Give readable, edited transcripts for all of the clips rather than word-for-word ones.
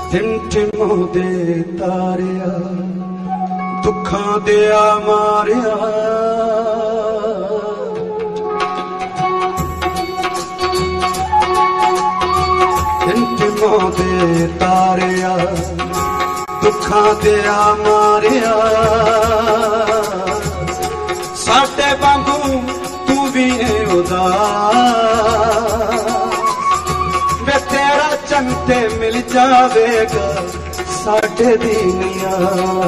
ਟਿਮਟਿਮਾਉਂਦੇ ਤਾਰਿਆ ਦੁੱਖਾਂ ਦਿਆ ਮਾਰਿਆ ਟਿਮਟਿਮਾਉਂਦੇ ਤਾਰਿਆ ਦੁੱਖਾਂ ਦਿਆ ਮਾਰਿਆ ਸਾਡੇ ਵਾਂਗੂ ਤੂੰ ਵੀ ਉਦਾਸ ਵੇ ਤੇਰਾ ਚੰਨ ਤੇ ਮਿਲ ਜਾਵੇਗਾ ਸਾਡੇ ਦੀਨੀਆਂ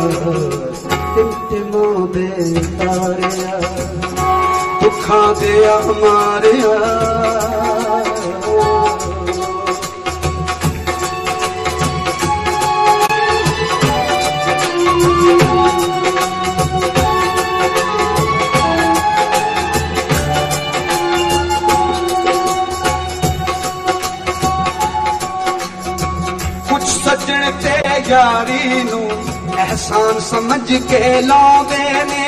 ਟਿਮਟਿਮਾਉਂਦੇ ਤਾਰਿਆ ਦੁੱਖਾਂ ਦਿਆ ਮਾਰਿਆ ਸੱਜਣ ਤੇ ਯਾਰੀ ਨੂੰ ਅਹਿਸਾਨ ਸਮਝ ਕੇ ਲਾਉਂਦੇ ਨੇ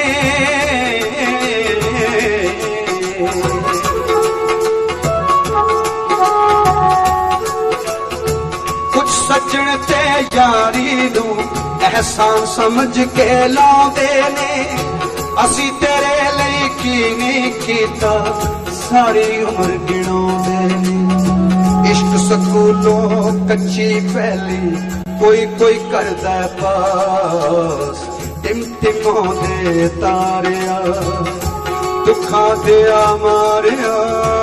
ਕੁਝ ਸੱਜਣ ਤੇ ਯਾਰੀ ਨੂੰ ਅਹਿਸਾਨ ਸਮਝ ਕੇ ਲਾਉਂਦੇ ਨੇ ਅਸੀਂ ਤੇਰੇ ਲਈ ਕੀ ਨਹੀਂ ਕੀਤਾ ਸਾਰੀ ਉਮਰ ਗਿਣਾਉਂਦੇ ਨੇ इश्क सकूलों कच्ची पहली कोई कोई करदा पास टिमटिमाਉਂਦੇ तारिया दुखां दिया मारिया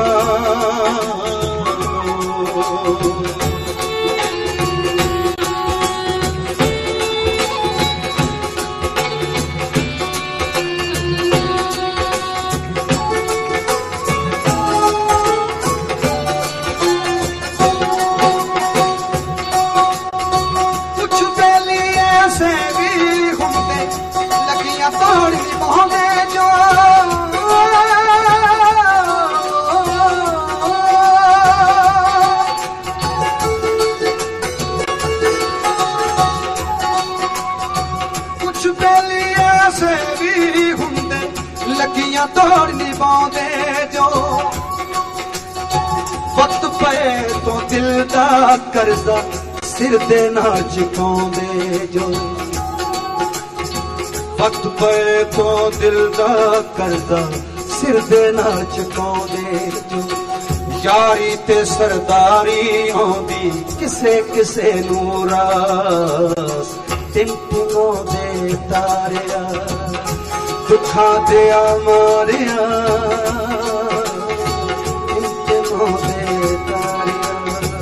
लगियां तोड़ निभाते जो वक्त पे तो दिल दा कर्जा सिर दे ना चुकाउंदे जो वक्त पे तो दिल दा कर्जा सिर दे ना चुकाउंदे जो यारी ते सरदारी आउंदी किसे किसे नू रास टिमटिमाਉਂਦੇ तारिया दुखां दिया मारिया टिमटिमाਉਂਦੇ तारिया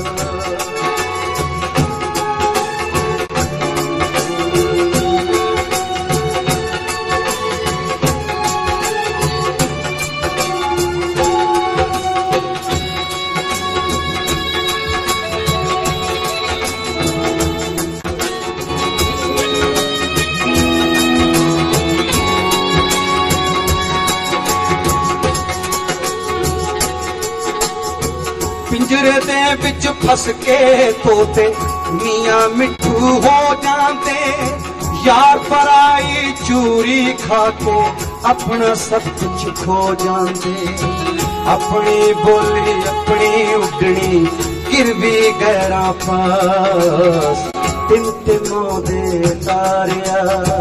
पिंजरे दे विच फस के तोते मियां मिठू हो जाते यार पराई चूरी खा के अपना सब कुछ खो जाते अपनी बोली अपनी उडनी गिर भी गैरा पास टिमटिमाਉਂਦੇ तारिया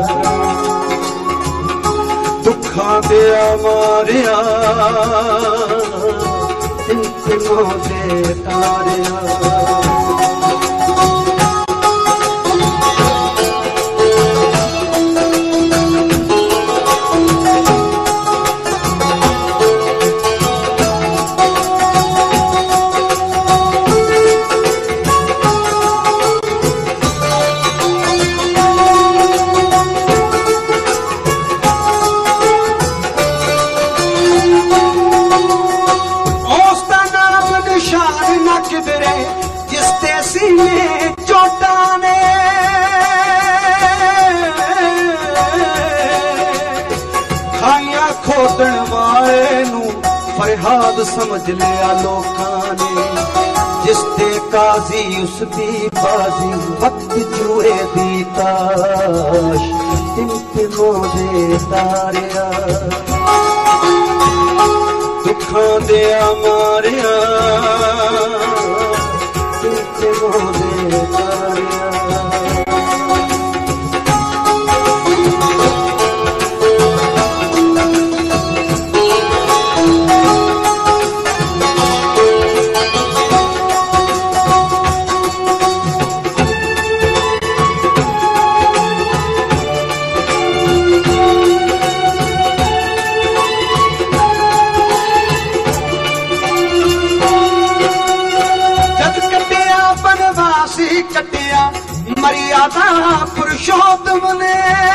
दुखां दिया मारिया टिमटिमाਉਂਦੇ तारिया जिसते सीने चोटा ने खाइया खोदण वाले नू फरियाद समझ लिया लोकां ने जिसते काजी उसदी बाजी वक्त जुए दी ताश टिमटिमाਉਂਦੇ तारिया दुखां दिया मारिया टिमटिमाਉਂਦੇ ਤਾਰਿਆ। कटिया मर्यादा पुरुषोत्तम ने,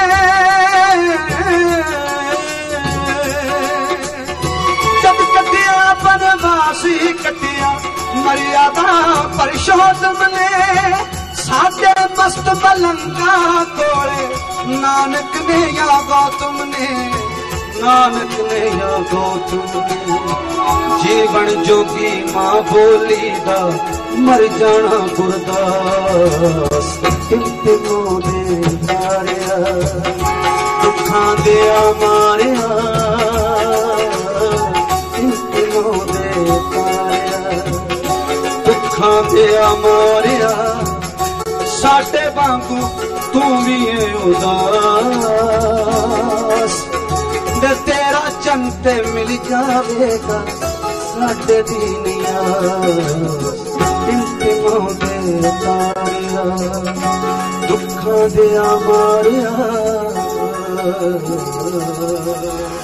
जब कटिया बनवासी कटिया मर्यादा पुरुषोत्तम ने, साडे मस्त मलंगा कोले नानक ने या गौतम ने, नानक ने या गौतम ने। जीवन जोगी मां बोली दा मर जाना गुरदास, इंतिमों दे तारिया दुखां दे मारिया, इंतिमों दे तारिया दुखां दे मारिया। साडे वांगू तू भी है उदास, दे तेरा चंते मिल जावेगा साडे दीनिया, इंतिमों दे तारिया दुखां दे मारिया।